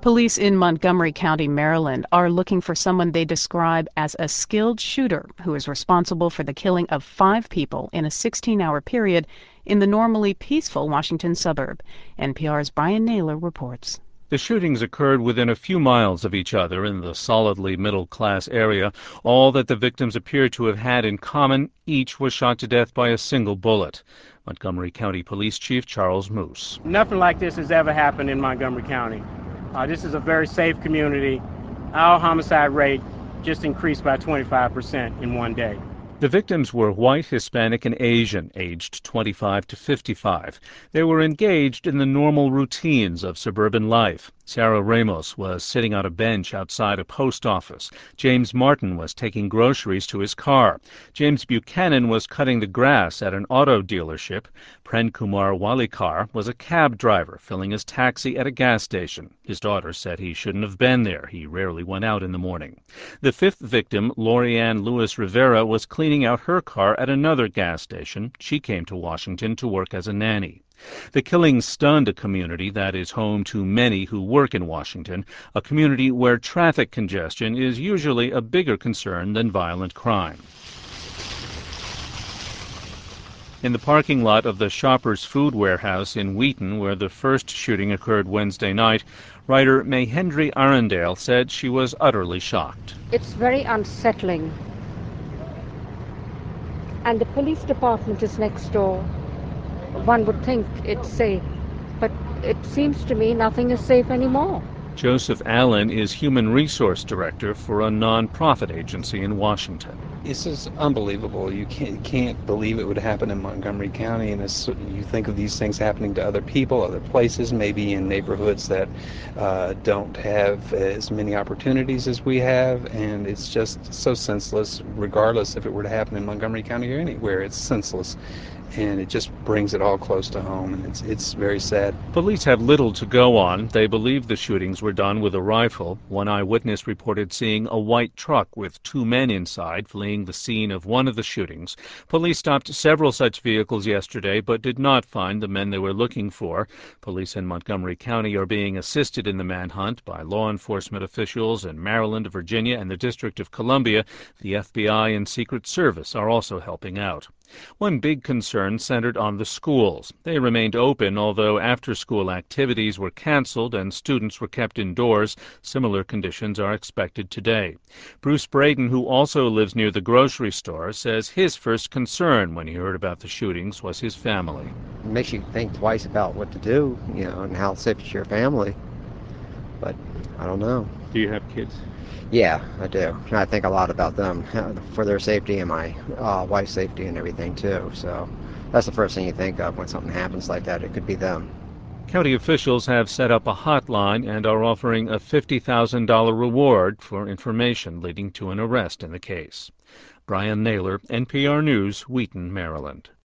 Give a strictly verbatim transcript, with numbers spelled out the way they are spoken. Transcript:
Police in Montgomery County, Maryland, are looking for someone they describe as a skilled shooter who is responsible for the killing of five people in a sixteen-hour period in the normally peaceful Washington suburb. N P R's Brian Naylor reports. The shootings occurred within a few miles of each other in the solidly middle-class area. All that the victims appear to have had in common, each was shot to death by a single bullet. Montgomery County Police Chief Charles Moose. Nothing like this has ever happened in Montgomery County. Uh, this is a very safe community. Our homicide rate just increased by twenty-five percent in one day. The victims were white, Hispanic, and Asian, aged twenty-five to fifty-five. They were engaged in the normal routines of suburban life. Sarah Ramos was sitting on a bench outside a post office. James Martin was taking groceries to his car. James Buchanan was cutting the grass at an auto dealership. Pren Kumar Walikar was a cab driver filling his taxi at a gas station. His daughter said he shouldn't have been there. He rarely went out in the morning. The fifth victim, Lorianne Lewis Rivera, was cleaning out her car at another gas station. She came to Washington to work as a nanny. The killing stunned a community that is home to many who work in Washington, a community where traffic congestion is usually a bigger concern than violent crime. In the parking lot of the Shoppers Food Warehouse in Wheaton, where the first shooting occurred Wednesday night, writer Mahendri Arundale said she was utterly shocked. It's very unsettling. And the police department is next door. One would think it's safe, but it seems to me nothing is safe anymore. Joseph Allen is Human Resource Director for a nonprofit agency in Washington. This is unbelievable. You can't, can't believe it would happen in Montgomery County, and it's, you think of these things happening to other people, other places, maybe in neighborhoods that uh, don't have as many opportunities as we have, and it's just so senseless, regardless if it were to happen in Montgomery County or anywhere. It's senseless. And it just brings it all close to home, and it's it's very sad. Police have little to go on. They believe the shootings were done with a rifle. One eyewitness reported seeing a white truck with two men inside fleeing the scene of one of the shootings. Police stopped several such vehicles yesterday, but did not find the men they were looking for. Police in Montgomery County are being assisted in the manhunt by law enforcement officials in Maryland, Virginia, and the District of Columbia. The F B I and Secret Service are also helping out. One big concern centered on the schools. They remained open, although after-school activities were canceled and students were kept indoors. Similar conditions are expected today. Bruce Braden, who also lives near the grocery store, says his first concern when he heard about the shootings was his family. It makes you think twice about what to do, you know, and how safe it's your family. But I don't know. Do you have kids? Yeah, I do. And I think a lot about them for their safety and my uh, wife's safety and everything, too. So that's the first thing you think of when something happens like that. It could be them. County officials have set up a hotline and are offering a fifty thousand dollars reward for information leading to an arrest in the case. Brian Naylor, N P R News, Wheaton, Maryland.